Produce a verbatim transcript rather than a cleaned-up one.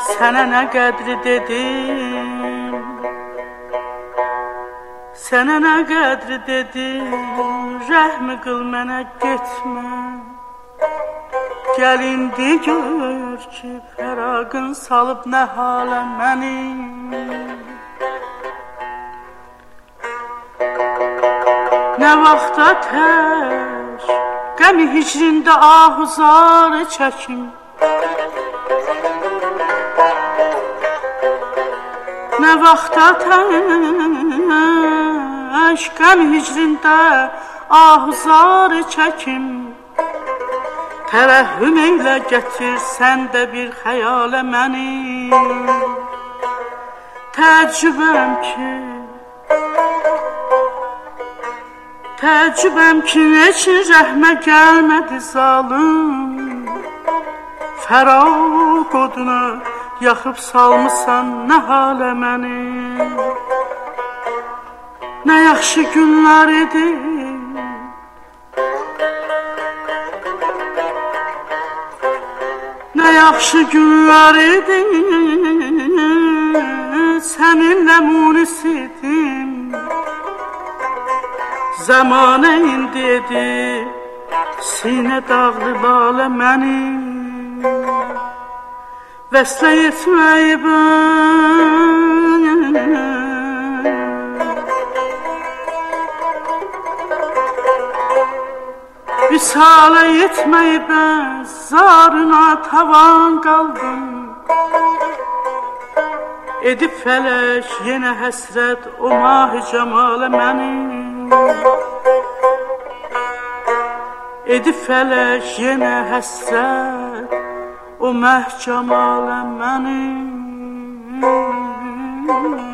Sənə nə qədri dedim, sənə nə qədri dedim, rəhmi qıl mənə getmə. Gəl indi gör ki, fəraqın salıb nə halə məni. Nə vaxta tək, qəmi hicrində ahuzarı çəkim. Nə vaxta tək, qəmi hicrində ahuzarı çəkim. Tərəhhüm eylə gətir sən də bir xəyalə məni. Təəccübəm ki, təəccübəm ki, neçin rəhmə gəlmədi zalım. Fəraq oduna yaxıb salmısan nə halə məni. Nə yaxşı günlər idi, nə yaxşı günlər idi, səninlə munis idim. Zamanə indi edib sinə dağlı lalə mənim. Vəslə yetməyib Vüsalə yetməyib zarına tavan qaldım. Edib fələk yenə həsrət o mah-i cəmalə mənim. Edib fələk yenə həsrət o məh cəmalə mənim.